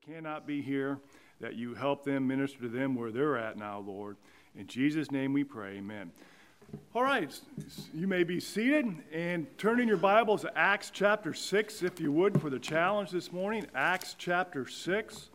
cannot be here, that you help them, minister to them where they're at now, Lord. In Jesus' name we pray, amen. All right, you may be seated and turn in your Bibles to Acts chapter 6, if you would, for the challenge this morning. Acts chapter 6.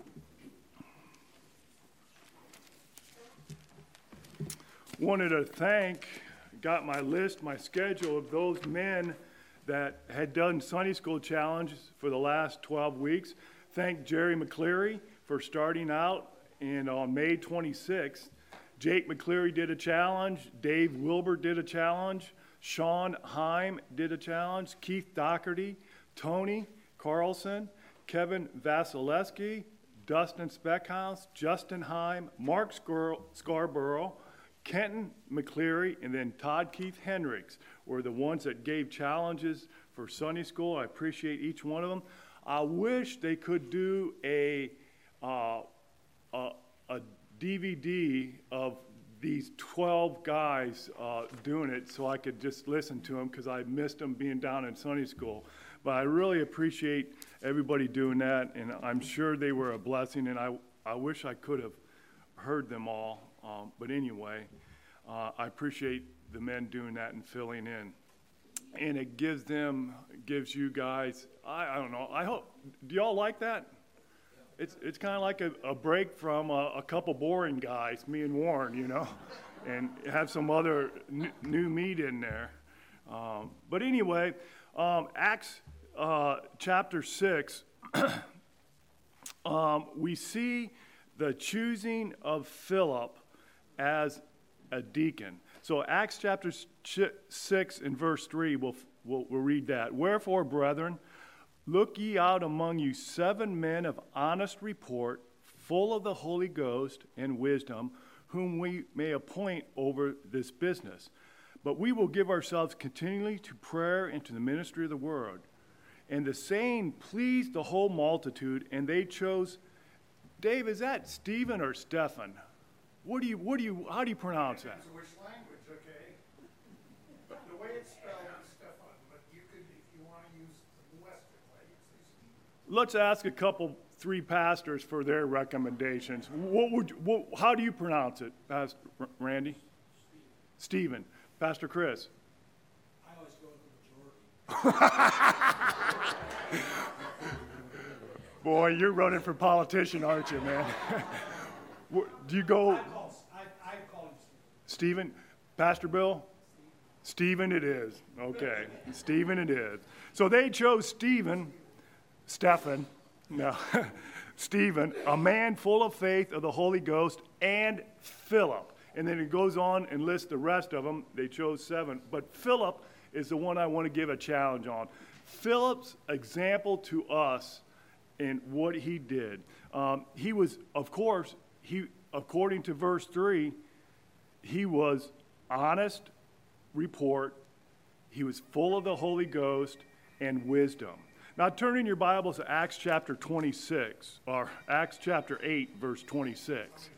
Wanted to got my list, my schedule of those men that had done Sunday school challenges for the last 12 weeks. Thank Jerry McCleary for starting out, and on May 26th, Jake McCleary did a challenge, Dave Wilbur did a challenge, Sean Heim did a challenge, Keith Doherty, Tony Carlson, Kevin Vasilevsky, Dustin Speckhouse, Justin Heim, Mark Scarborough, Kenton McCleary, and then Todd Keith Hendricks were the ones that gave challenges for Sunday school. I appreciate each one of them. I wish they could do a DVD of these 12 guys doing it so I could just listen to them, because I missed them being down in Sunday school. But I really appreciate everybody doing that, and I'm sure they were a blessing, and I wish I could have heard them all. But anyway, I appreciate the men doing that and filling in. And it gives you guys, I don't know, I hope, do y'all like that? It's kind of like a break from a couple boring guys, me and Warren, you know, and have some other new meat in there. But anyway, Acts chapter 6, we see the choosing of Philip as a deacon. So Acts chapter 6 and verse 3, we'll read that. Wherefore, brethren, look ye out among you 7 men of honest report, full of the Holy Ghost and wisdom, whom we may appoint over this business. But we will give ourselves continually to prayer and to the ministry of the word. And the saying pleased the whole multitude, and they chose. Dave, is that Stephen or Stephan? How do you pronounce that? Depends on which language, okay? The way it's spelled is Stephan, but you could, if you want to use the Western way, you say Stephen. Let's ask 3 pastors for their recommendations. How do you pronounce it, Pastor Randy? Stephen. Pastor Chris? I always go with the majority. Boy, you're running for politician, aren't you, man? Do you go? I call him Stephen. Pastor Bill? Stephen it is. Okay. Stephen it is. So they chose Stephen, a man full of faith of the Holy Ghost, and Philip. And then it goes on and lists the rest of them. They chose 7. But Philip is the one I want to give a challenge on. Philip's example to us in what he did. He was, of course, according to verse 3, he was honest report. He was full of the Holy Ghost and wisdom. Now turn in your Bibles to Acts chapter 26, or Acts chapter 8, verse 26.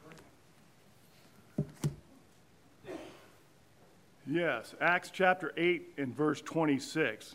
Yes, Acts chapter 8 and verse 26.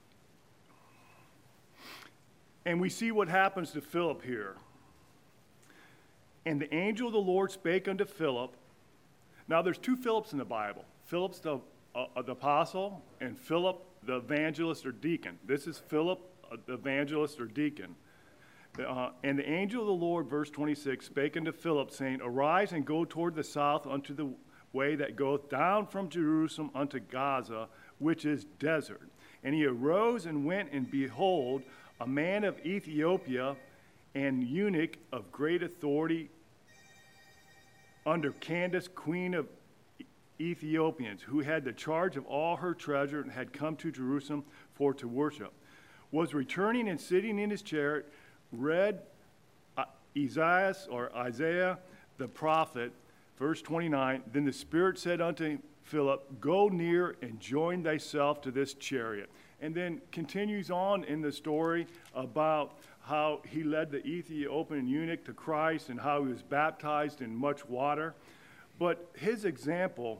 And we see what happens to Philip here. And the angel of the Lord spake unto Philip. Now there's 2 Philips in the Bible. Philip's the apostle, and Philip the evangelist or deacon. This is Philip the evangelist or deacon. And the angel of the Lord, verse 26, spake unto Philip, saying, Arise and go toward the south unto the way that goeth down from Jerusalem unto Gaza, which is desert. And he arose and went, and behold, a man of Ethiopia, and eunuch of great authority under Candace, queen of Ethiopians, who had the charge of all her treasure and had come to Jerusalem for to worship, was returning and sitting in his chariot, read Isaiah the prophet, verse 29. Then the Spirit said unto Philip, Go near and join thyself to this chariot. And then continues on in the story about how he led the Ethiopian eunuch to Christ and how he was baptized in much water. But his example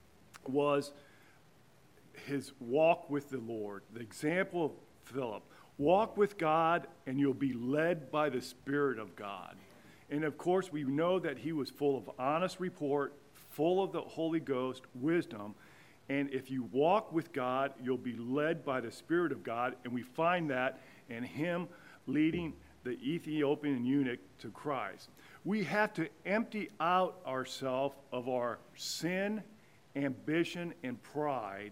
was his walk with the Lord, the example of Philip. Walk with God, and you'll be led by the Spirit of God. And of course, we know that he was full of honest report, full of the Holy Ghost, wisdom. And if you walk with God, you'll be led by the Spirit of God. And we find that in him leading the Ethiopian eunuch to Christ. We have to empty out ourselves of our sin, ambition, and pride,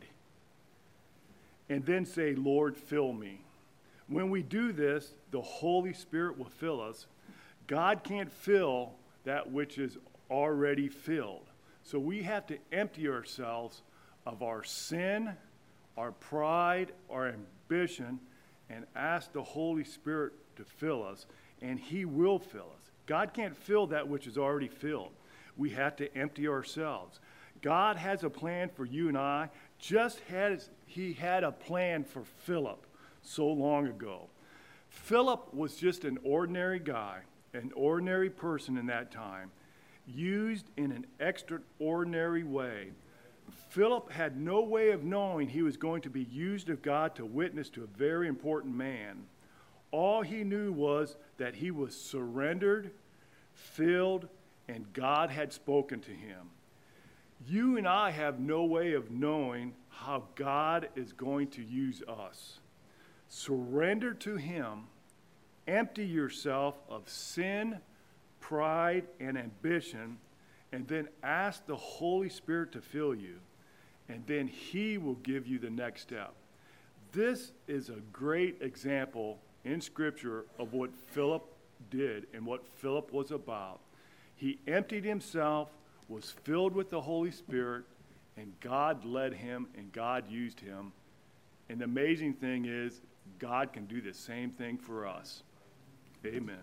and then say, Lord, fill me. When we do this, the Holy Spirit will fill us. God can't fill that which is already filled. So we have to empty ourselves of our sin, our pride, our ambition, and ask the Holy Spirit to fill us, and he will fill us. God can't fill that which is already filled. We have to empty ourselves. God has a plan for you and I, just as he had a plan for Philip so long ago. Philip was just an ordinary guy, an ordinary person in that time, used in an extraordinary way. Philip had no way of knowing he was going to be used of God to witness to a very important man. All he knew was that he was surrendered, filled, and God had spoken to him. You and I have no way of knowing how God is going to use us. Surrender to him, empty yourself of sin, pride, and ambition, and then ask the Holy Spirit to fill you, and then he will give you the next step. This is a great example in Scripture of what Philip did and what Philip was about. He emptied himself, was filled with the Holy Spirit, and God led him and God used him. And the amazing thing is, God can do the same thing for us. Amen.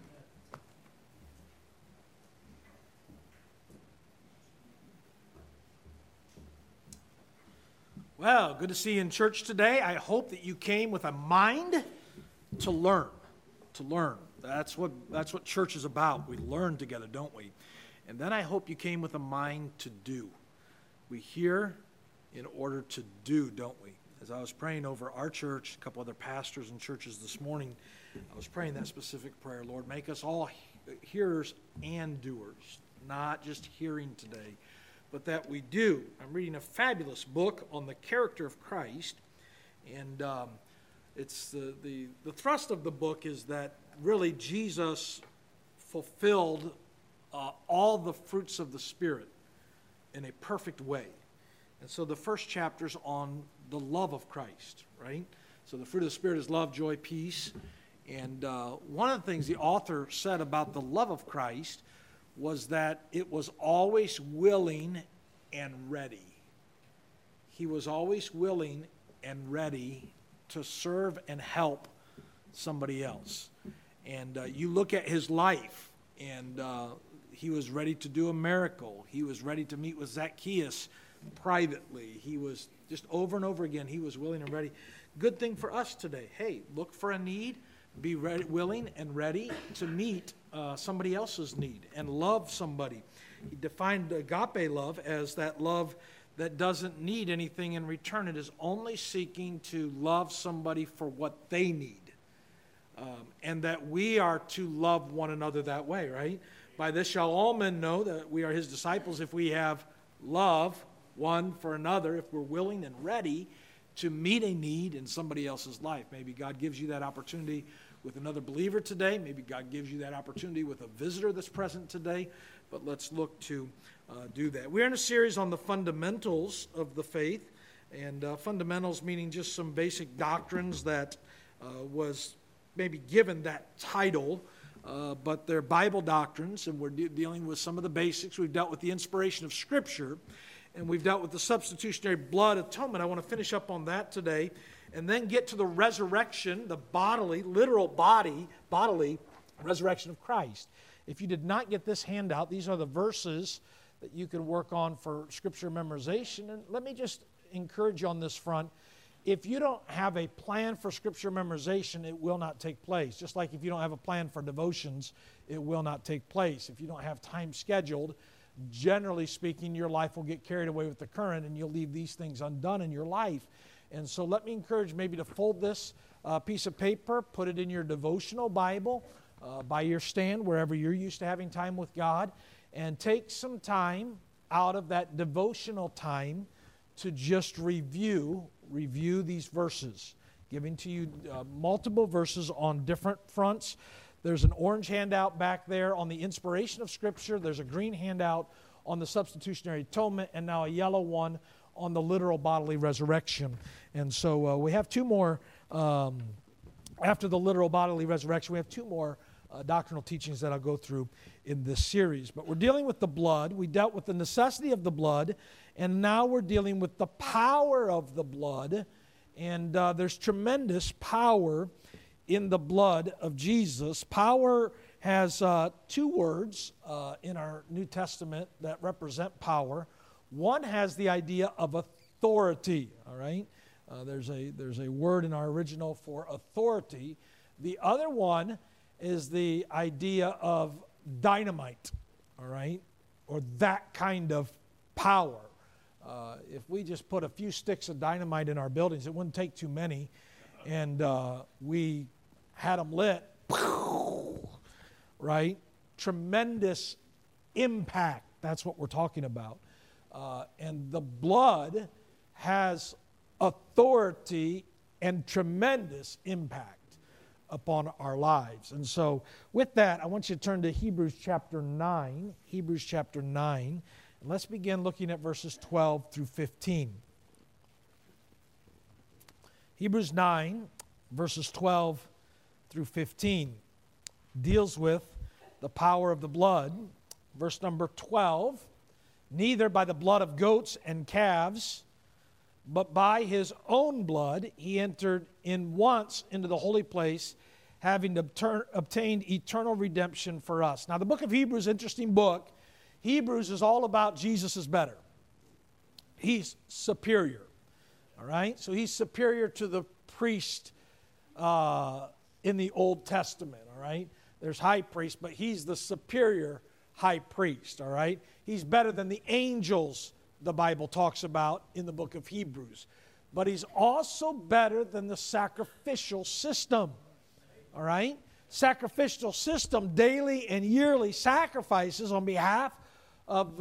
Well, good to see you in church today. I hope that you came with a mind to learn. To learn. That's what church is about. We learn together, don't we? And then I hope you came with a mind to do. We hear in order to do, don't we? As I was praying over our church, a couple other pastors and churches this morning, I was praying that specific prayer. Lord, make us all hearers and doers, not just hearing today, but that we do. I'm reading a fabulous book on the character of Christ, and it's the thrust of the book is that really Jesus fulfilled all the fruits of the Spirit in a perfect way. And so the first chapter's on the love of Christ, right? So the fruit of the Spirit is love, joy, peace. And one of the things the author said about the love of Christ was that it was always willing and ready. He was always willing and ready to serve and help somebody else. And you look at his life, and he was ready to do a miracle. He was ready to meet with Zacchaeus privately. He was just over and over again, he was willing and ready. Good thing for us today. Hey, look for a need, be ready, willing and ready to meet somebody else's need and love somebody. He defined agape love as that love that doesn't need anything in return. It is only seeking to love somebody for what they need. And that we are to love one another that way, right? By this shall all men know that we are his disciples if we have love one for another, if we're willing and ready to meet a need in somebody else's life. Maybe God gives you that opportunity with another believer today. Maybe God gives you that opportunity with a visitor that's present today. But let's look to do that. We're in a series on the fundamentals of the faith. And fundamentals meaning just some basic doctrines that was maybe given that title. But they're Bible doctrines, and we're dealing with some of the basics. We've dealt with the inspiration of Scripture, and we've dealt with the substitutionary blood atonement. I want to finish up on that today, and then get to the resurrection, the bodily, literal bodily resurrection of Christ. If you did not get this handout, these are the verses that you can work on for Scripture memorization. And let me just encourage you on this front. If you don't have a plan for Scripture memorization, it will not take place. Just like if you don't have a plan for devotions, it will not take place. If you don't have time scheduled, generally speaking, your life will get carried away with the current and you'll leave these things undone in your life. And so let me encourage maybe to fold this piece of paper, put it in your devotional Bible, by your stand, wherever you're used to having time with God, and take some time out of that devotional time to just review these verses, giving to you multiple verses on different fronts. There's an orange handout back there on the inspiration of Scripture. There's a green handout on the substitutionary atonement, and now a yellow one on the literal bodily resurrection. And so we have two more, after the literal bodily resurrection, we have two more doctrinal teachings that I'll go through in this series. But we're dealing with the blood. We dealt with the necessity of the blood, and now we're dealing with the power of the blood. And there's tremendous power in the blood of Jesus. Power has two words in our New Testament that represent power. One has the idea of authority, all right? There's a word in our original for authority. The other one is the idea of dynamite, all right? Or that kind of power. If we just put a few sticks of dynamite in our buildings, it wouldn't take too many, and we had them lit, right? Tremendous impact. That's what we're talking about. And the blood has authority and tremendous impact upon our lives. And so with that, I want you to turn to Hebrews chapter 9. Hebrews chapter 9. And let's begin looking at verses 12 through 15. Hebrews 9, verses 12 through 15 deals with the power of the blood. Verse number 12, neither by the blood of goats and calves, but by his own blood he entered in once into the holy place, having obtained eternal redemption for us. Now the book of Hebrews, interesting book. Hebrews is all about Jesus is better. He's superior. All right? So he's superior to the priest in the Old Testament. All right? There's high priest, but he's the superior high priest. All right? He's better than the angels the Bible talks about in the book of Hebrews. But he's also better than the sacrificial system. All right? Sacrificial system, daily and yearly sacrifices on behalf of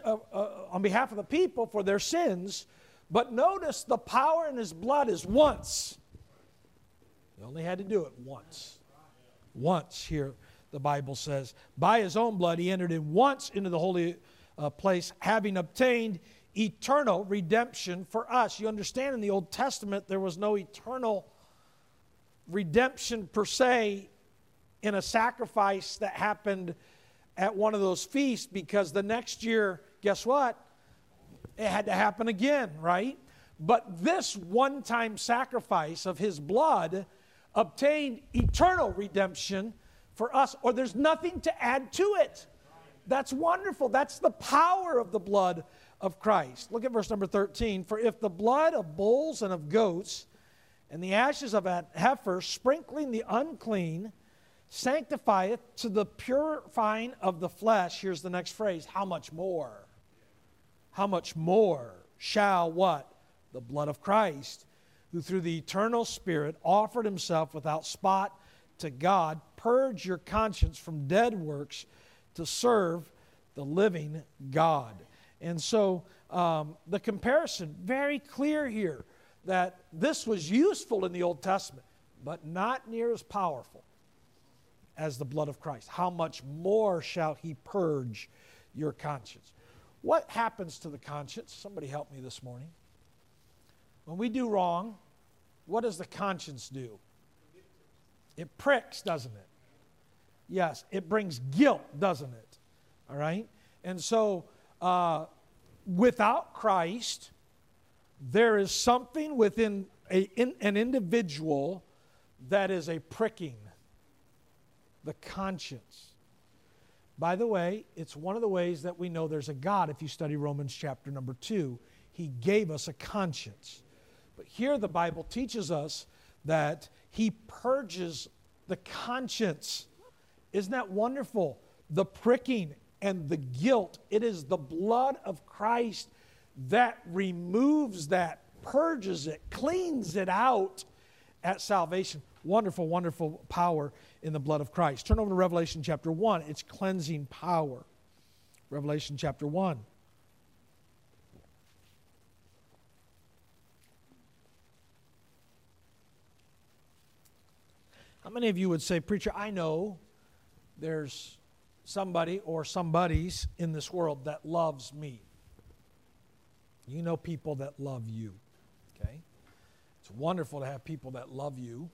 the people for their sins. But notice the power in his blood is once. He only had to do it once. Once here, the Bible says. By his own blood he entered in once into the holy place, having obtained eternal redemption for us. You understand, in the Old Testament there was no eternal redemption per se in a sacrifice that happened at one of those feasts, because the next year, guess what? It had to happen again, right? But this one-time sacrifice of his blood obtained eternal redemption for us, or there's nothing to add to it. That's wonderful. That's the power of the blood of Christ. Look at verse number 13. For if the blood of bulls and of goats and the ashes of a heifer, sprinkling the unclean, sanctifieth to the purifying of the flesh. Here's the next phrase. How much more? How much more shall what? The blood of Christ, who through the eternal Spirit offered himself without spot to God, purge your conscience from dead works to serve the living God. And so the comparison, very clear here, that this was useful in the Old Testament, but not near as powerful as the blood of Christ. How much more shall he purge your conscience? What happens to the conscience? Somebody help me this morning. When we do wrong, what does the conscience do? It pricks, doesn't it? Yes, it brings guilt, doesn't it? All right? And so, without Christ, there is something within an individual that is a pricking. The conscience. By the way, it's one of the ways that we know there's a God. If you study Romans chapter number 2, he gave us a conscience. But here the Bible teaches us that he purges the conscience. Isn't that wonderful? The pricking and the guilt. It is the blood of Christ that removes that, purges it, cleans it out, at salvation. Wonderful, wonderful power in the blood of Christ. Turn over to Revelation chapter 1. It's cleansing power. Revelation chapter 1. How many of you would say, preacher, I know there's somebody or somebodies in this world that loves me? You know people that love you, okay? It's wonderful to have people that love you,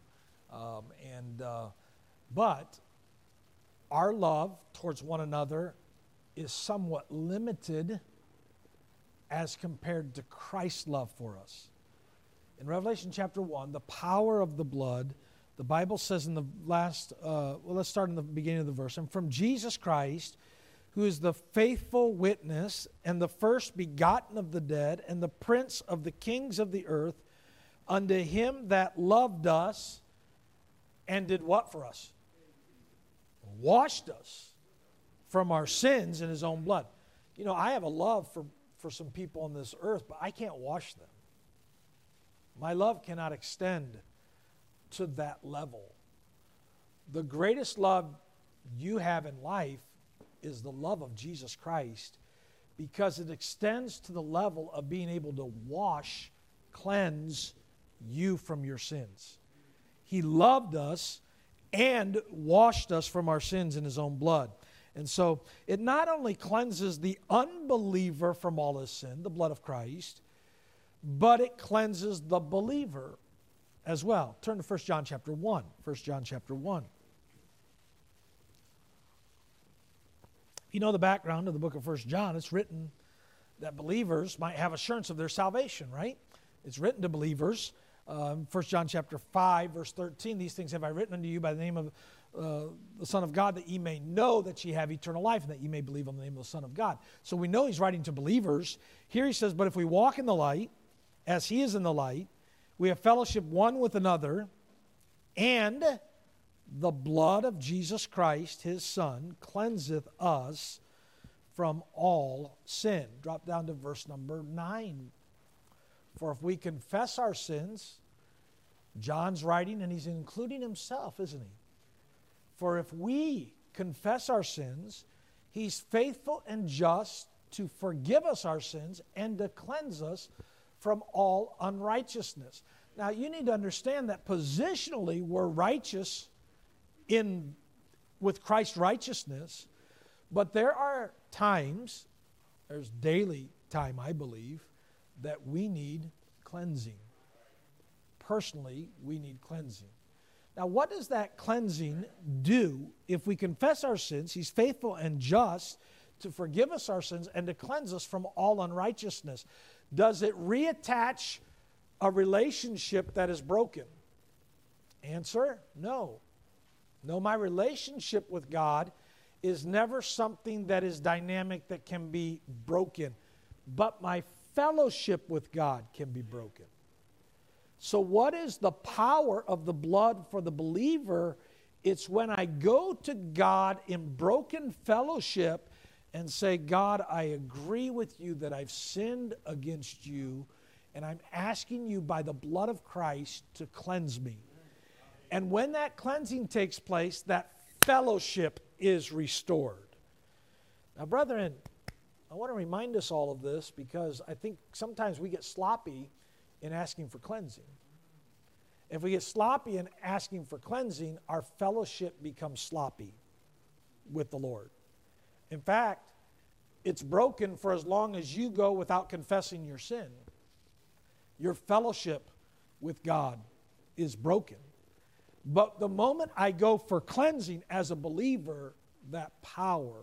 but our love towards one another is somewhat limited as compared to Christ's love for us. In Revelation chapter 1, the power of the blood, the Bible says in the last, let's start in the beginning of the verse. And from Jesus Christ, who is the faithful witness and the first begotten of the dead and the prince of the kings of the earth, unto him that loved us and did what for us? Washed us from our sins in his own blood. You know, I have a love for some people on this earth, but I can't wash them. My love cannot extend to that level. The greatest love you have in life is the love of Jesus Christ, because it extends to the level of being able to wash, cleanse you from your sins. He loved us and washed us from our sins in his own blood. And so it not only cleanses the unbeliever from all his sin, the blood of Christ, but it cleanses the believer as well. Turn to 1 John chapter 1. 1 John chapter 1. You know the background of the book of 1 John. It's written that believers might have assurance of their salvation, right? It's written to believers. 1 John chapter 5, verse 13, these things have I written unto you by the name of the Son of God, that ye may know that ye have eternal life, and that ye may believe on the name of the Son of God. So we know he's writing to believers. Here he says, but if we walk in the light, as he is in the light, we have fellowship one with another, and the blood of Jesus Christ, his Son, cleanseth us from all sin. Drop down to verse number 9. For if we confess our sins, John's writing, and he's including himself, isn't he? For if we confess our sins, he's faithful and just to forgive us our sins and to cleanse us from all unrighteousness. Now, you need to understand that positionally we're righteous with Christ's righteousness, but there are times, there's daily time, I believe, that we need cleansing. Personally, we need cleansing. Now, what does that cleansing do? If we confess our sins, he's faithful and just to forgive us our sins and to cleanse us from all unrighteousness. Does it reattach a relationship that is broken? Answer, no. No, my relationship with God is never something that is dynamic that can be broken, but my fellowship with God can be broken. So what is the power of the blood for the believer? It's when I go to God in broken fellowship and say, God, I agree with you that I've sinned against you, and I'm asking you by the blood of Christ to cleanse me. And when that cleansing takes place, that fellowship is restored. Now, brethren, I want to remind us all of this because I think sometimes we get sloppy in asking for cleansing. If we get sloppy in asking for cleansing, our fellowship becomes sloppy with the Lord. In fact, it's broken for as long as you go without confessing your sin. Your fellowship with God is broken. But the moment I go for cleansing as a believer, that power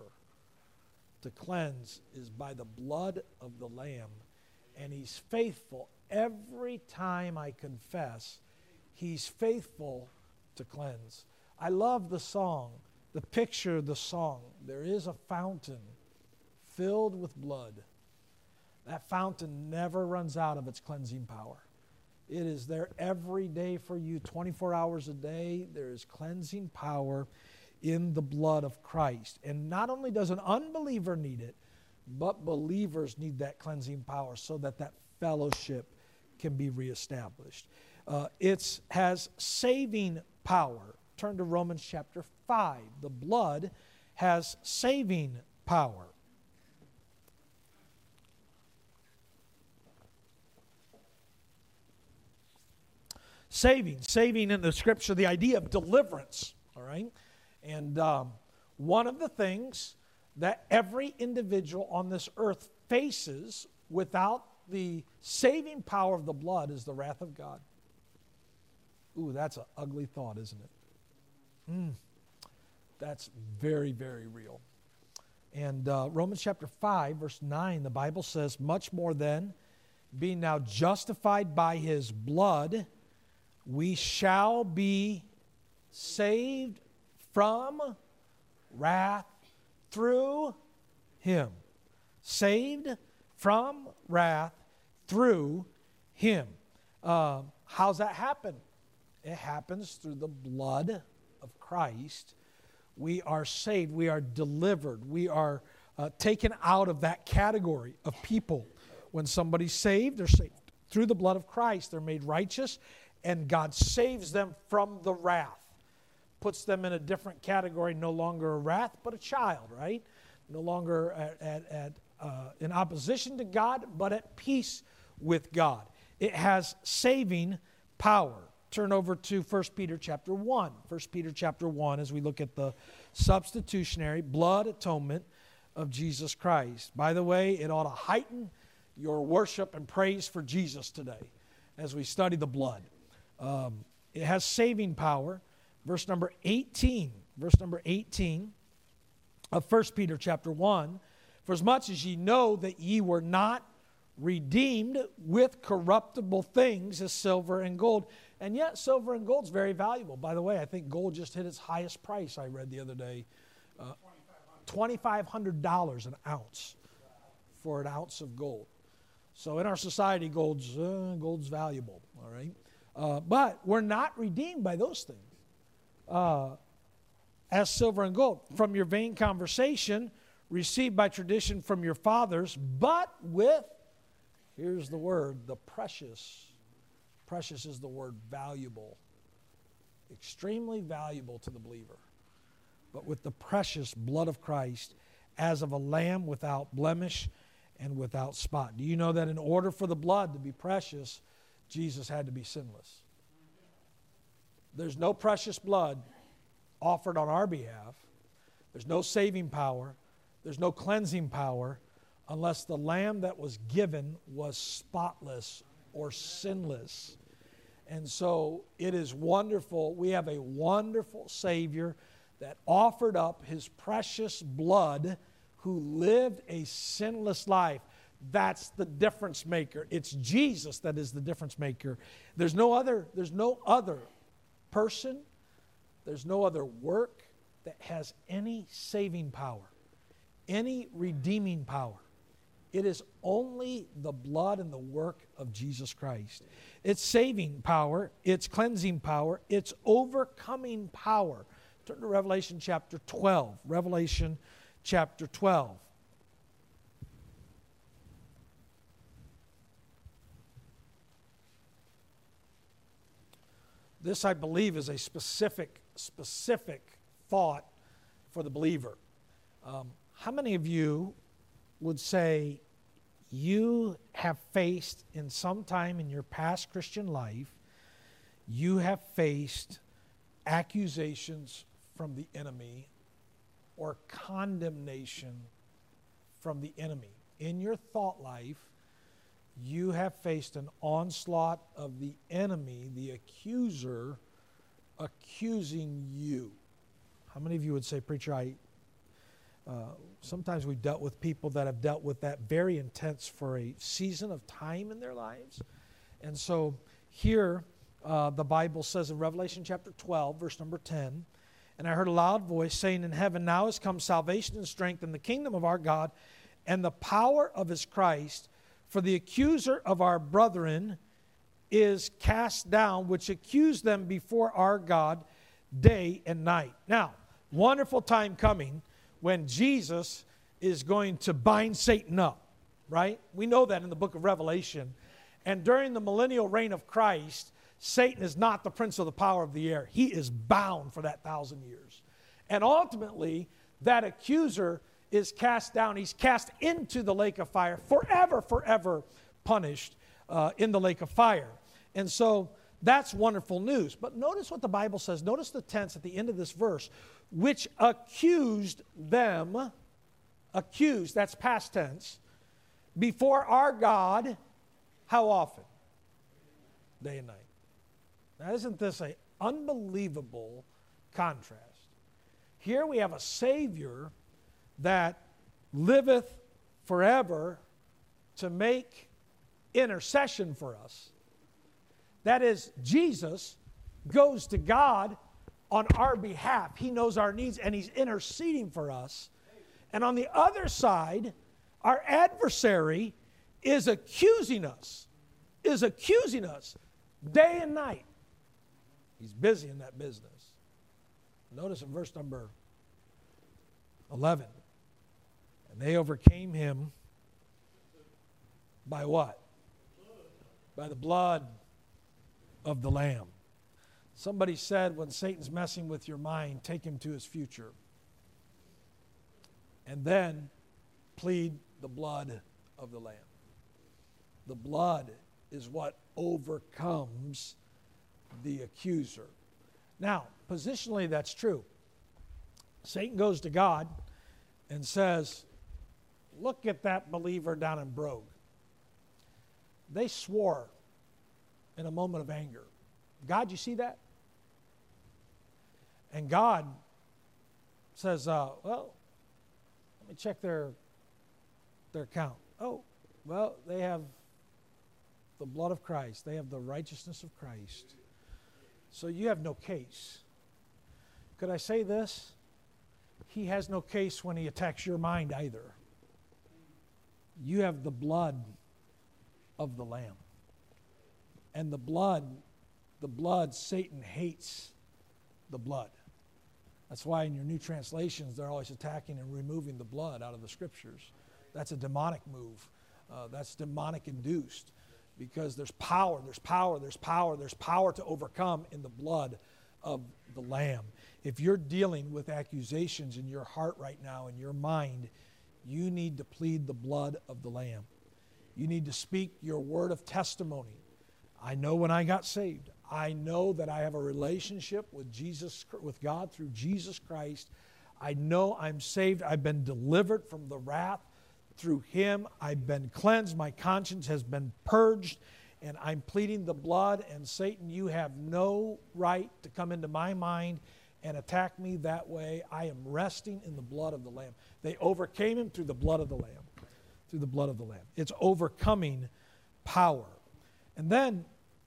to cleanse is by the blood of the Lamb. And he's faithful every time I confess. He's faithful to cleanse. I love the song, the picture of the song. There is a fountain filled with blood. That fountain never runs out of its cleansing power. It is there every day for you, 24 hours a day. There is cleansing power in the blood of Christ. And not only does an unbeliever need it, but believers need that cleansing power so that that fellowship can be reestablished. It has saving power. Turn to Romans chapter 5. The blood has saving power. Saving in the Scripture, the idea of deliverance, all right? And one of the things that every individual on this earth faces without the saving power of the blood is the wrath of God. Ooh, that's an ugly thought, isn't it? That's very, very real. And Romans chapter 5, verse 9, the Bible says, much more then, being now justified by his blood, we shall be saved from wrath through him. Saved from wrath through him. How's that happen? It happens through the blood of Christ. We are saved. We are delivered. We are taken out of that category of people. When somebody's saved, they're saved through the blood of Christ. They're made righteous, and God saves them from the wrath. Puts them in a different category, no longer a wrath, but a child, right? No longer in opposition to God, but at peace with God. It has saving power. Turn over to 1 Peter chapter 1. 1 Peter chapter 1 as we look at the substitutionary blood atonement of Jesus Christ. By the way, it ought to heighten your worship and praise for Jesus today as we study the blood. It has saving power. Verse number 18 of 1 Peter chapter 1. For as much as ye know that ye were not redeemed with corruptible things as silver and gold. And yet silver and gold's very valuable. By the way, I think gold just hit its highest price, I read the other day. $2,500 an ounce for an ounce of gold. So in our society, gold's valuable, all right? But we're not redeemed by those things as silver and gold. From your vain conversation, received by tradition from your fathers, but with, here's the word, the precious. Precious is the word valuable. Extremely valuable to the believer. But with the precious blood of Christ, as of a lamb without blemish and without spot. Do you know that in order for the blood to be precious, Jesus had to be sinless? There's no precious blood offered on our behalf. There's no saving power. There's no cleansing power unless the lamb that was given was spotless or sinless. And so it is wonderful. We have a wonderful Savior that offered up his precious blood, who lived a sinless life. That's the difference maker. It's Jesus that is the difference maker. There's no other person, there's no other work that has any saving power, any redeeming power. It is only the blood and the work of Jesus Christ. It's saving power, it's cleansing power, it's overcoming power. Turn to Revelation chapter 12. Revelation chapter 12. This, I believe, is a specific thought for the believer. How many of you would say you have faced in some time in your past Christian life, you have faced accusations from the enemy or condemnation from the enemy? In your thought life, you have faced an onslaught of the enemy, the accuser, accusing you. How many of you would say, preacher, sometimes we've dealt with people that have dealt with that very intense for a season of time in their lives. And so here, the Bible says in Revelation chapter 12, verse number 10, and I heard a loud voice saying in heaven, now has come salvation and strength in the kingdom of our God and the power of his Christ, for the accuser of our brethren is cast down, which accused them before our God day and night. Now, wonderful time coming when Jesus is going to bind Satan up, right? We know that in the book of Revelation. And during the millennial reign of Christ, Satan is not the prince of the power of the air. He is bound for that 1,000 years. And ultimately, that accuser is cast down. He's cast into the lake of fire, forever punished in the lake of fire. And so that's wonderful news. But notice what the Bible says. Notice the tense at the end of this verse, which accused them, accused, that's past tense, before our God, how often? Day and night. Now, isn't this an unbelievable contrast? Here we have a Savior that liveth forever to make intercession for us. That is, Jesus goes to God on our behalf. He knows our needs and He's interceding for us. And on the other side, our adversary is accusing us day and night. He's busy in that business. Notice in verse number 11. And they overcame him by what? By the blood of the Lamb. Somebody said when Satan's messing with your mind, take him to his future. And then plead the blood of the Lamb. The blood is what overcomes the accuser. Now, positionally, that's true. Satan goes to God and says, look at that believer down in Brogue. They swore in a moment of anger. God, you see that? And God says, well, let me check their account. Oh, well, they have the blood of Christ. They have the righteousness of Christ. So you have no case. Could I say this? He has no case when he attacks your mind either. You have the blood of the Lamb. And the blood, Satan hates the blood. That's why in your new translations, they're always attacking and removing the blood out of the Scriptures. That's a demonic move. That's demonic induced. Because there's power to overcome in the blood of the Lamb. If you're dealing with accusations in your heart right now, in your mind, you need to plead the blood of the Lamb. You need to speak your word of testimony. I know when I got saved, I know that I have a relationship with God through Jesus Christ. I know I'm saved. I've been delivered from the wrath through Him. I've been cleansed. My conscience has been purged, and I'm pleading the blood. And Satan, you have no right to come into my mind and attack me that way. I am resting in the blood of the Lamb. They overcame him through the blood of the Lamb. Through the blood of the Lamb. It's overcoming power. And then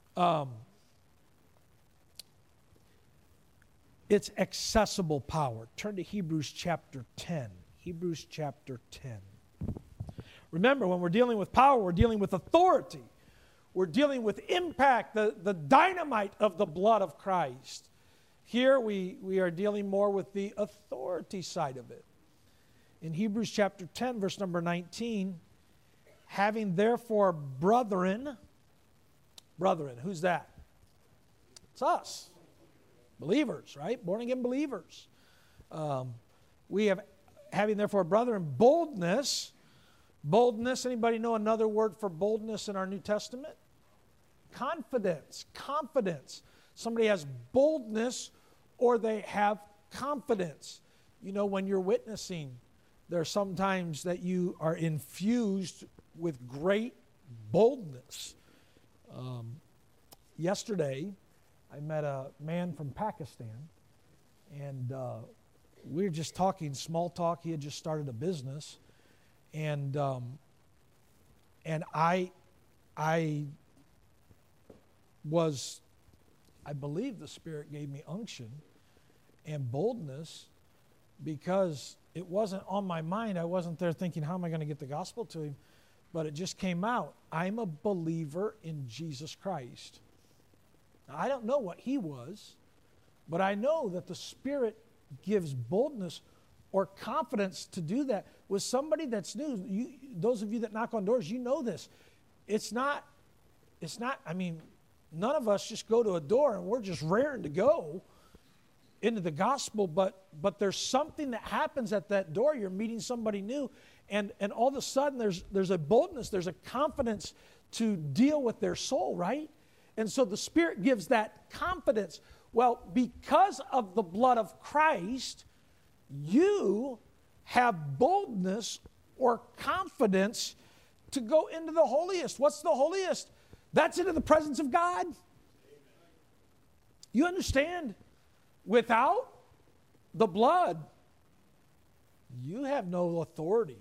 it's accessible power. Turn to Hebrews chapter 10. Hebrews chapter 10. Remember, when we're dealing with power, we're dealing with authority. We're dealing with impact, the dynamite of the blood of Christ. Here we are dealing more with the authority side of it. In Hebrews chapter 10, verse number 19, having therefore brethren, who's that? It's us. Believers, right? Born again believers. We have, having therefore brethren, boldness. Boldness, anybody know another word for boldness in our New Testament? Confidence. Somebody has boldness or they have confidence. You know, when you're witnessing, there are some times that you are infused with great boldness. Yesterday, I met a man from Pakistan, and we were just talking small talk. He had just started a business, and I believe the Spirit gave me unction and boldness because it wasn't on my mind. I wasn't there thinking, how am I going to get the gospel to him? But it just came out. I'm a believer in Jesus Christ. Now, I don't know what he was, but I know that the Spirit gives boldness or confidence to do that with somebody that's new. Those of you that knock on doors, you know this. It's not, I mean, none of us just go to a door and we're just raring to go into the gospel, but there's something that happens at that door. You're meeting somebody new, and all of a sudden there's a boldness, there's a confidence to deal with their soul, right? And so the Spirit gives that confidence. Well, because of the blood of Christ, you have boldness or confidence to go into the holiest. What's the holiest? That's into the presence of God. You understand? Without the blood, you have no authority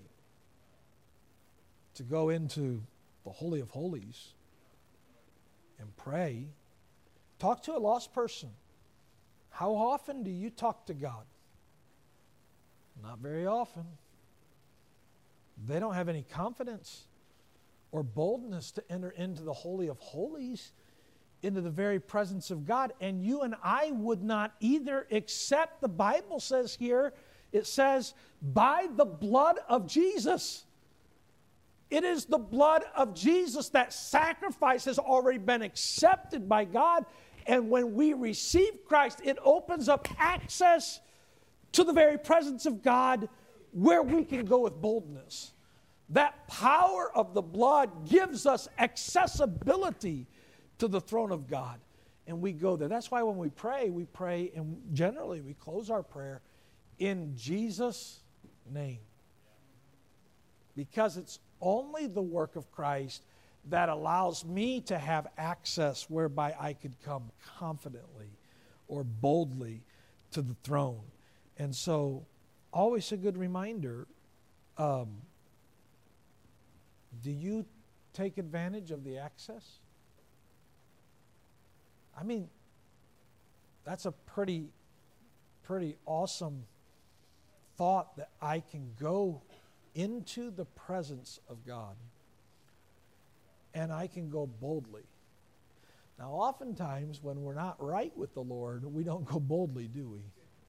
to go into the Holy of Holies and pray. Talk to a lost person. How often do you talk to God? Not very often. They don't have any confidence or boldness to enter into the Holy of Holies, into the very presence of God. And you and I would not either, except the Bible says here, it says, by the blood of Jesus. It is the blood of Jesus. That sacrifice has already been accepted by God. And when we receive Christ, it opens up access to the very presence of God where we can go with boldness. That power of the blood gives us accessibility to the throne of God. And we go there. That's why when we pray, and generally we close our prayer in Jesus' name. Because it's only the work of Christ that allows me to have access whereby I could come confidently or boldly to the throne. And so, always a good reminder, do you take advantage of the access? I mean, that's a pretty awesome thought that I can go into the presence of God and I can go boldly. Now, oftentimes when we're not right with the Lord, we don't go boldly, do we?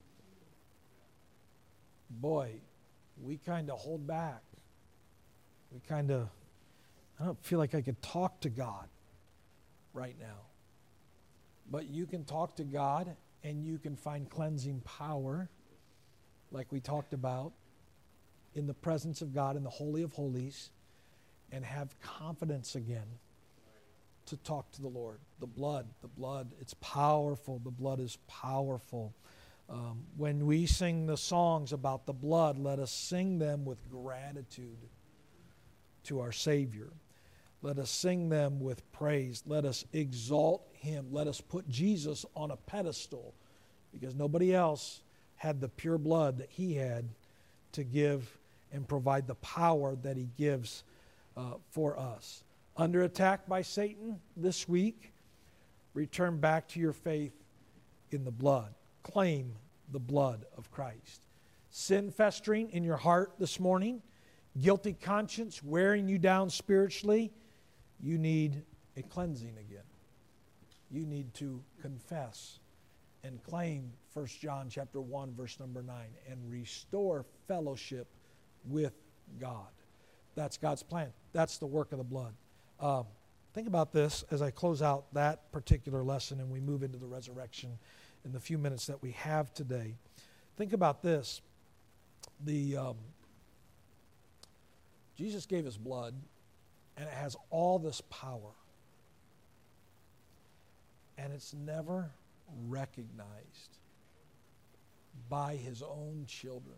Boy, we kind of hold back. I don't feel like I could talk to God right now. But you can talk to God and you can find cleansing power, like we talked about, in the presence of God in the Holy of Holies, and have confidence again to talk to the Lord. The blood, it's powerful. The blood is powerful. When we sing the songs about the blood, let us sing them with gratitude to our Savior. Let us sing them with praise. Let us exalt Him. Let us put Jesus on a pedestal, because nobody else had the pure blood that He had to give and provide the power that He gives for us. Under attack by Satan this week, return back to your faith in the blood. Claim the blood of Christ. Sin festering in your heart this morning, guilty conscience wearing you down spiritually, you need a cleansing again. You need to confess and claim 1 John chapter 1, verse number 9, and restore fellowship with God. That's God's plan. That's the work of the blood. Think about this as I close out that particular lesson and we move into the resurrection in the few minutes that we have today. Think about this. Jesus gave His blood, and it has all this power. And it's never recognized by His own children.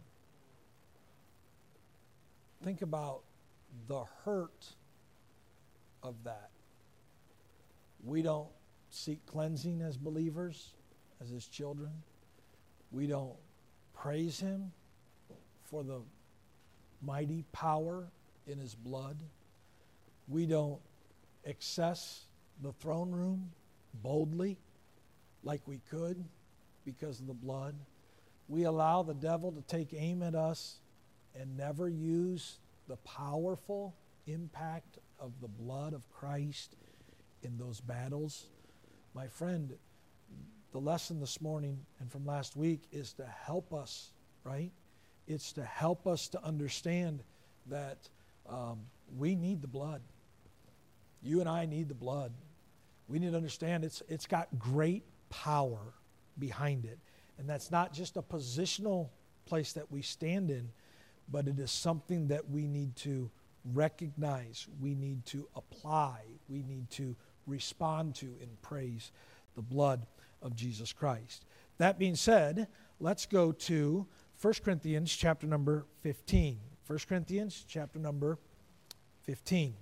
Think about the hurt of that. We don't seek cleansing as believers, as His children. We don't praise Him for the mighty power in His blood. We don't access the throne room boldly like we could because of the blood. We allow the devil to take aim at us and never use the powerful impact of the blood of Christ in those battles. My friend, the lesson this morning and from last week is to help us, right? It's to help us to understand that we need the blood. You and I need the blood. We need to understand it's got great power behind it. And that's not just a positional place that we stand in, but it is something that we need to recognize, we need to apply, we need to respond to in praise, the blood of Jesus Christ. That being said, let's go to 1 Corinthians chapter number 15. 1 Corinthians chapter number 15.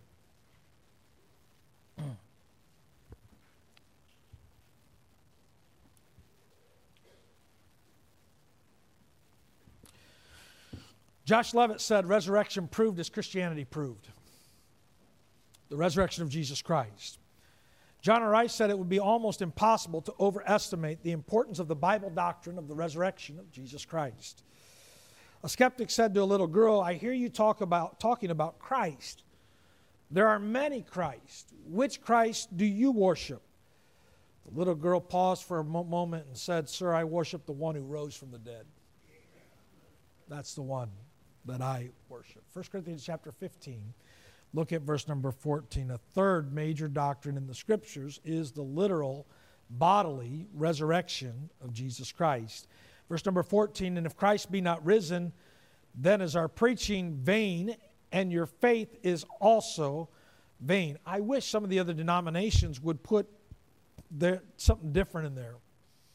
Josh Levitt said, resurrection proved as Christianity proved. The resurrection of Jesus Christ. John R. Rice said it would be almost impossible to overestimate the importance of the Bible doctrine of the resurrection of Jesus Christ. A skeptic said to a little girl, I hear you talking about Christ. There are many Christs. Which Christ do you worship? The little girl paused for a moment and said, Sir, I worship the one who rose from the dead. That's the one that I worship. 1 Corinthians chapter 15, look at verse number 14. A third major doctrine in the Scriptures is the literal bodily resurrection of Jesus Christ. Verse number 14, and if Christ be not risen, then is our preaching vain, and your faith is also vain. I wish some of the other denominations would put something different in there.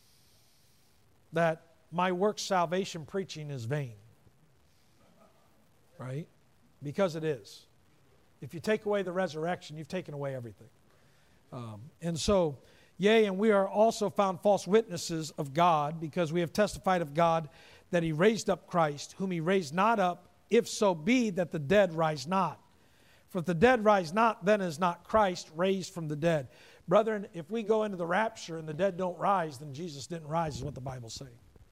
That my work salvation preaching is vain. Right? Because it is. If you take away the resurrection, you've taken away everything. And so, yea, and we are also found false witnesses of God, because we have testified of God that he raised up Christ, whom he raised not up, if so be that the dead rise not. For if the dead rise not, then is not Christ raised from the dead. Brethren, if we go into the rapture and the dead don't rise, then Jesus didn't rise, is what the Bible's saying.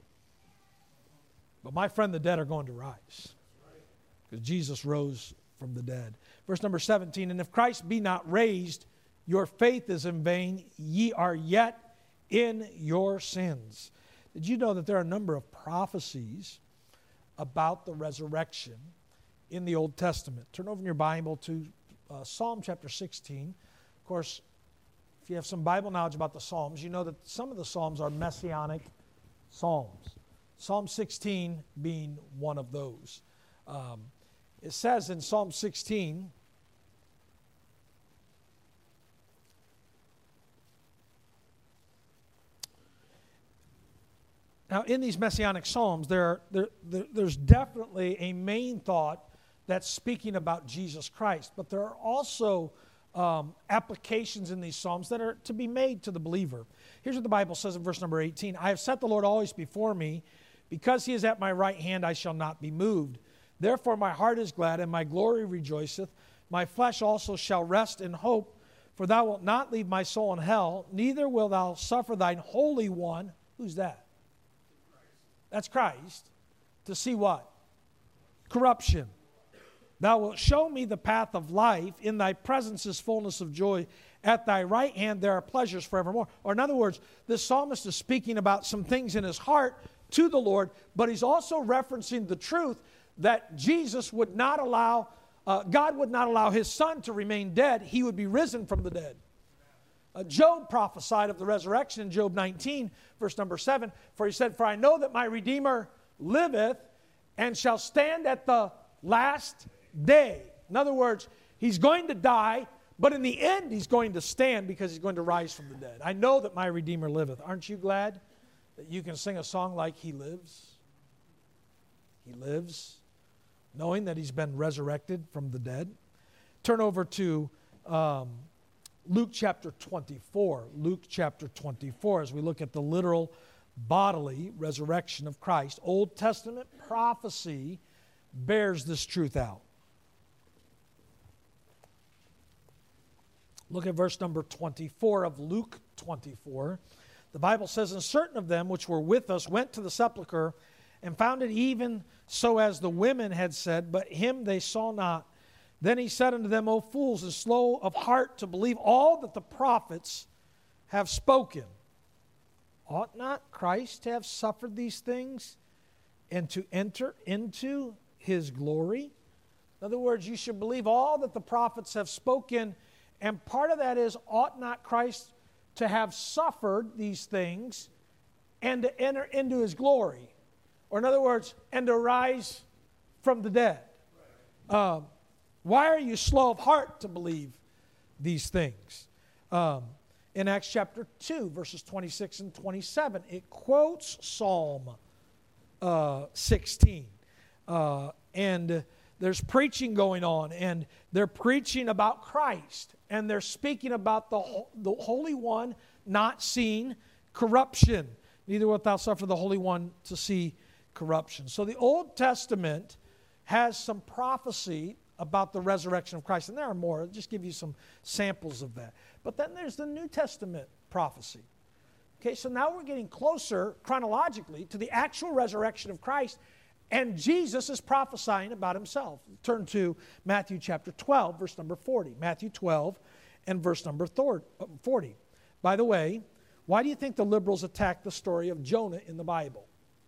But my friend, the dead are going to rise, because Jesus rose from the dead. Verse number 17, and if Christ be not raised, your faith is in vain, ye are yet in your sins. Did you know that there are a number of prophecies about the resurrection in the Old Testament? Turn over in your Bible to Psalm chapter 16. Of course, if you have some Bible knowledge about the Psalms, you know that some of the Psalms are messianic Psalms. Psalm 16 being one of those. It says in Psalm 16, now in these messianic psalms, there's definitely a main thought that's speaking about Jesus Christ, but there are also applications in these psalms that are to be made to the believer. Here's what the Bible says in verse number 18, I have set the Lord always before me, because he is at my right hand, I shall not be moved. Therefore my heart is glad, and my glory rejoiceth. My flesh also shall rest in hope, for thou wilt not leave my soul in hell, neither wilt thou suffer thine Holy One. Who's that? That's Christ. To see what? Corruption. Thou wilt show me the path of life. In thy presence is fullness of joy. At thy right hand there are pleasures forevermore. Or in other words, this psalmist is speaking about some things in his heart to the Lord, but he's also referencing the truth that Jesus would not allow, God would not allow his son to remain dead. He would be risen from the dead. Job prophesied of the resurrection in Job 19, verse number 7. For he said, for I know that my Redeemer liveth and shall stand at the last day. In other words, he's going to die, but in the end he's going to stand, because he's going to rise from the dead. I know that my Redeemer liveth. Aren't you glad that you can sing a song like He Lives? He lives, knowing that he's been resurrected from the dead. Turn over to Luke chapter 24. Luke chapter 24, as we look at the literal bodily resurrection of Christ. Old Testament prophecy bears this truth out. Look at verse number 24 of Luke 24. The Bible says, and certain of them which were with us went to the sepulchre, and found it even so as the women had said, but him they saw not. Then he said unto them, O fools, and slow of heart to believe all that the prophets have spoken. Ought not Christ to have suffered these things, and to enter into his glory? In other words, you should believe all that the prophets have spoken, And part of that is, ought not Christ to have suffered these things and to enter into his glory? Or in other words, and to rise from the dead. Why are you slow of heart to believe these things? In Acts chapter 2, verses 26 and 27, it quotes Psalm 16. And there's preaching going on, and they're preaching about Christ, and they're speaking about the Holy One not seeing corruption. Neither wilt thou suffer the Holy One to see corruption. So the Old Testament has some prophecy about the resurrection of Christ, and there are more. I'll just give you some samples of that. But then there's the New Testament prophecy. Okay, so now we're getting closer chronologically to the actual resurrection of Christ, and Jesus is prophesying about himself. Turn to Matthew chapter 12, verse number 40. Matthew 12 and verse number 40. By the way, why do you think the liberals attack the story of Jonah in the Bible?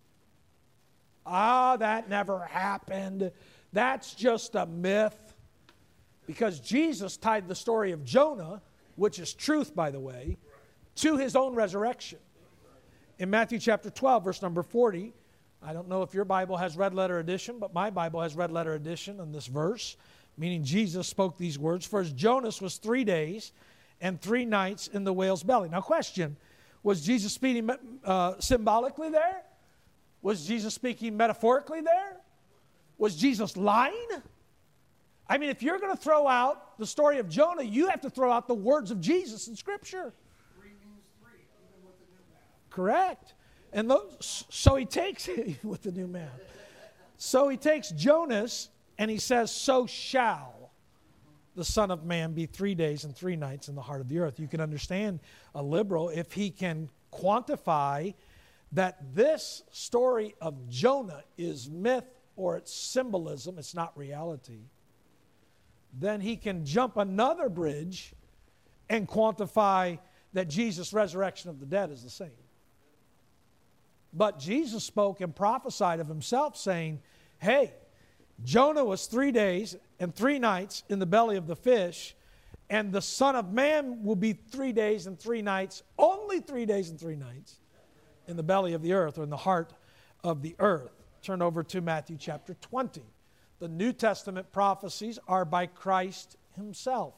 That never happened. That's just a myth. Because Jesus tied the story of Jonah, which is truth, by the way, to his own resurrection. In Matthew chapter 12, verse number 40, I don't know if your Bible has red letter edition, but my Bible has red letter edition on this verse, meaning Jesus spoke these words. For as Jonas was 3 days and 3 nights in the whale's belly. Now question, was Jesus speaking symbolically there? Was Jesus speaking metaphorically there? Was Jesus lying? I mean, if you're going to throw out the story of Jonah, you have to throw out the words of Jesus in Scripture. 3 means 3, even with the new math. Correct. And so he takes, with the new man, so he takes Jonas and he says, so shall the Son of Man be 3 days and 3 nights in the heart of the earth. You can understand a liberal if he can quantify that this story of Jonah is myth or it's symbolism, it's not reality. Then he can jump another bridge and quantify that Jesus' resurrection of the dead is the same. But Jesus spoke and prophesied of himself saying, hey, Jonah was 3 days and 3 nights in the belly of the fish, and the Son of Man will be 3 days and 3 nights, only 3 days and 3 nights, in the belly of the earth or in the heart of the earth. Turn over to Matthew chapter 20. The New Testament prophecies are by Christ himself.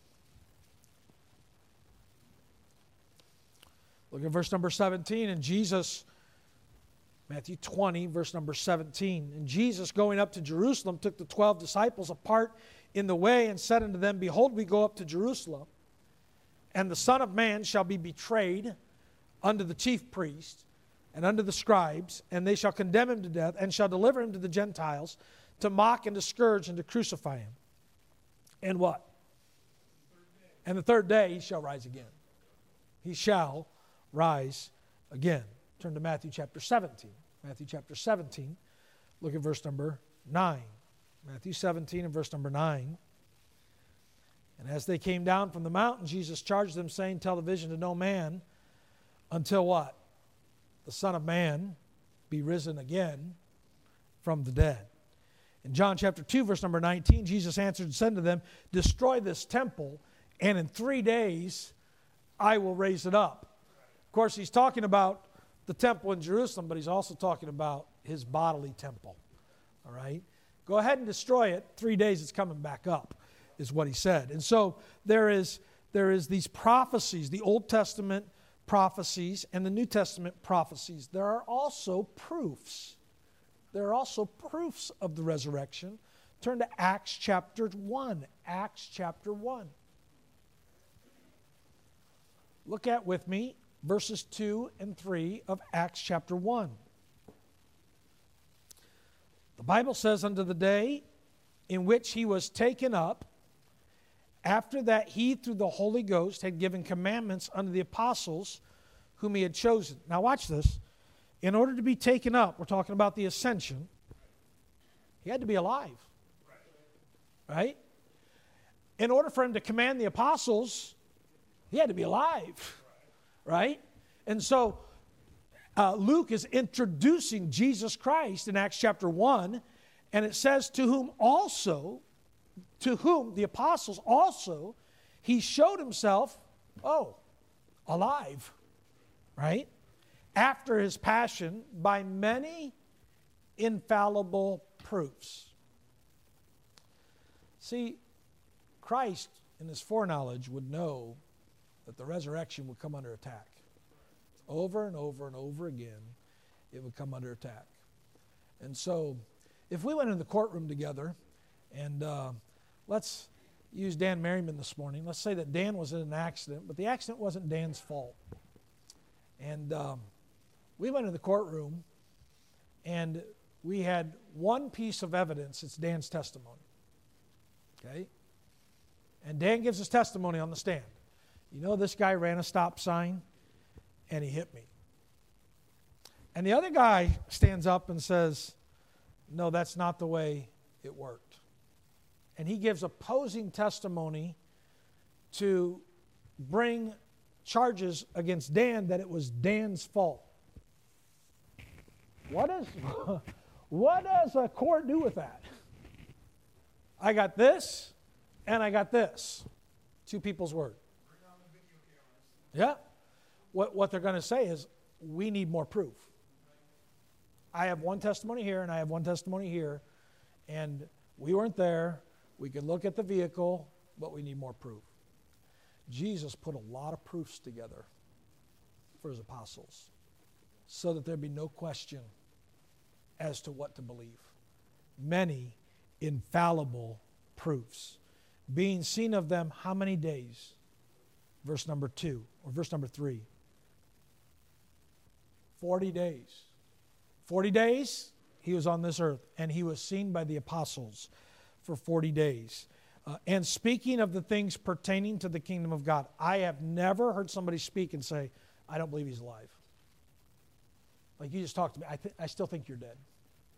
Look at verse number 17. And Jesus, Matthew 20, verse number 17. And Jesus, going up to Jerusalem, took the 12 disciples apart in the way and said unto them, behold, we go up to Jerusalem, and the Son of Man shall be betrayed unto the chief priests and unto the scribes, and they shall condemn him to death, and shall deliver him to the Gentiles, to mock and to scourge and to crucify him. And what? And the third day he shall rise again. He shall rise again. Turn to Matthew chapter 17. Matthew chapter 17. Look at verse number 9. Matthew 17 and verse number 9. And as they came down from the mountain, Jesus charged them, saying, tell the vision to no man until what? The Son of Man be risen again from the dead. In John chapter 2, verse number 19, Jesus answered and said to them, destroy this temple, and in 3 days I will raise it up. Of course, he's talking about the temple in Jerusalem, but he's also talking about his bodily temple. All right? Go ahead and destroy it. 3 days it's coming back up, is what he said. And so there is these prophecies, the Old Testament prophecies and the New Testament prophecies. There are also proofs. There are also proofs of the resurrection. Turn to Acts chapter 1. Acts chapter 1. Look at with me verses 2 and 3 of Acts chapter 1. The Bible says, unto the day in which he was taken up, after that he through the Holy Ghost had given commandments unto the apostles whom he had chosen. Now watch this. In order to be taken up, we're talking about the ascension, he had to be alive. Right? In order for him to command the apostles, he had to be alive. Right? And so Luke is introducing Jesus Christ in Acts chapter 1, and it says, to whom the apostles also he showed himself, alive, right? After his passion by many infallible proofs. See, Christ, in his foreknowledge, would know that the resurrection would come under attack. Over and over and over again, it would come under attack. And so, if we went in the courtroom together, and let's use Dan Merriman this morning. Let's say that Dan was in an accident, but the accident wasn't Dan's fault. And we went in the courtroom, and we had one piece of evidence. It's Dan's testimony. Okay? And Dan gives his testimony on the stand. You know, this guy ran a stop sign, and he hit me. And the other guy stands up and says, no, that's not the way it worked. And he gives opposing testimony to bring charges against Dan that it was Dan's fault. What does a court do with that? I got this, and I got this. Two people's word. Yeah. What they're going to say is, we need more proof. I have one testimony here, and I have one testimony here, and we weren't there. We can look at the vehicle, but we need more proof. Jesus put a lot of proofs together for his apostles so that there'd be no question as to what to believe. Many infallible proofs. Being seen of them how many days? Verse number 2 or verse number 3. 40 days. 40 days he was on this earth, and he was seen by the apostles for 40 days. And speaking of the things pertaining to the kingdom of God, I have never heard somebody speak and say, I don't believe he's alive. Like, you just talked to me. I still think you're dead.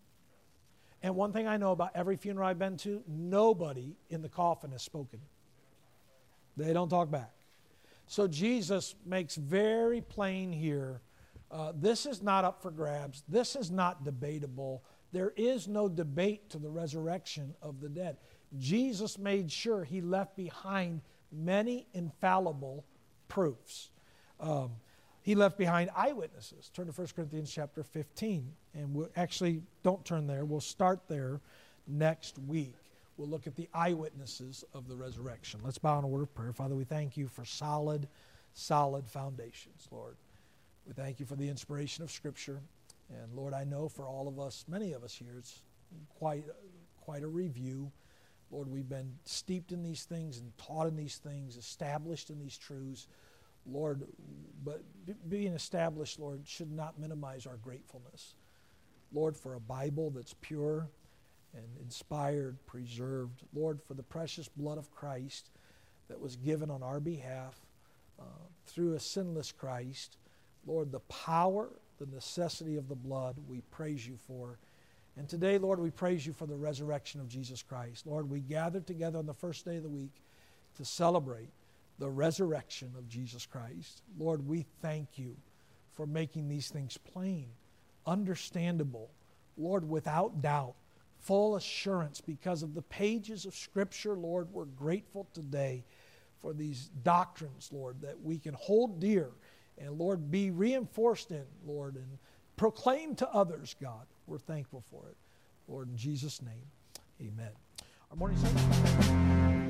And one thing I know about every funeral I've been to, nobody in the coffin has spoken. They don't talk back. So Jesus makes very plain here, this is not up for grabs. This is not debatable. There is no debate to the resurrection of the dead. Jesus made sure he left behind many infallible proofs. He left behind eyewitnesses. Turn to 1 Corinthians chapter 15. And we'll actually, don't turn there. We'll start there next week. We'll look at the eyewitnesses of the resurrection. Let's bow in a word of prayer. Father, we thank you for solid foundations, Lord. We thank you for the inspiration of Scripture. And Lord, I know for all of us, many of us here, it's quite a review. Lord, we've been steeped in these things and taught in these things, established in these truths. Lord, but being established, Lord, should not minimize our gratefulness. Lord, for a Bible that's pure and inspired, preserved. Lord, for the precious blood of Christ that was given on our behalf through a sinless Christ. Lord, the power, the necessity of the blood, we praise you for. And today, Lord, we praise you for the resurrection of Jesus Christ. Lord, we gathered together on the first day of the week to celebrate the resurrection of Jesus Christ. Lord, we thank you for making these things plain, understandable, Lord, without doubt, full assurance because of the pages of Scripture. Lord, we're grateful today for these doctrines, Lord, that we can hold dear and, Lord, be reinforced in, Lord, and proclaim to others, God. We're thankful for it. Lord, in Jesus' name, amen. Our morning service.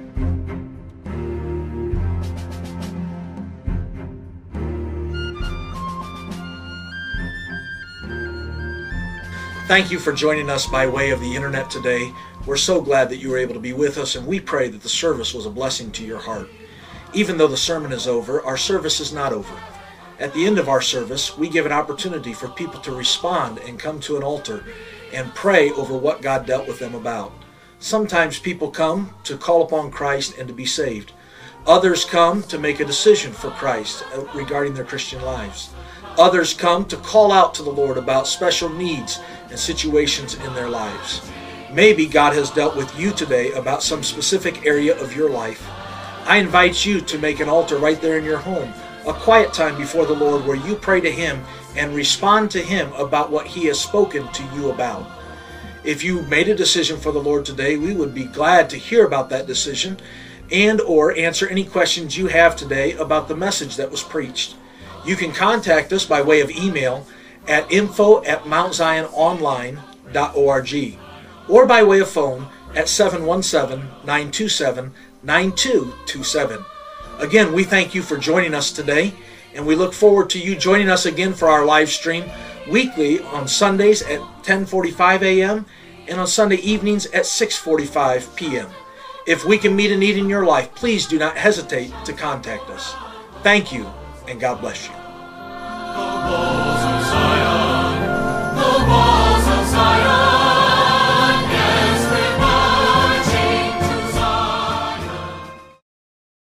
Thank you for joining us by way of the internet today. We're so glad that you were able to be with us, and we pray that the service was a blessing to your heart. Even though the sermon is over, our service is not over. At the end of our service, we give an opportunity for people to respond and come to an altar and pray over what God dealt with them about. Sometimes people come to call upon Christ and to be saved. Others come to make a decision for Christ regarding their Christian lives. Others come to call out to the Lord about special needs and situations in their lives. Maybe God has dealt with you today about some specific area of your life. I invite you to make an altar right there in your home, a quiet time before the Lord where you pray to Him and respond to Him about what He has spoken to you about. If you made a decision for the Lord today, we would be glad to hear about that decision. and or answer any questions you have today about the message that was preached. You can contact us by way of email at info@mountziononline.org or by way of phone at 717-927-9227. Again, we thank you for joining us today, and we look forward to you joining us again for our live stream weekly on Sundays at 10:45 a.m. and on Sunday evenings at 6:45 p.m. If we can meet a need in your life, please do not hesitate to contact us. Thank you, and God bless you.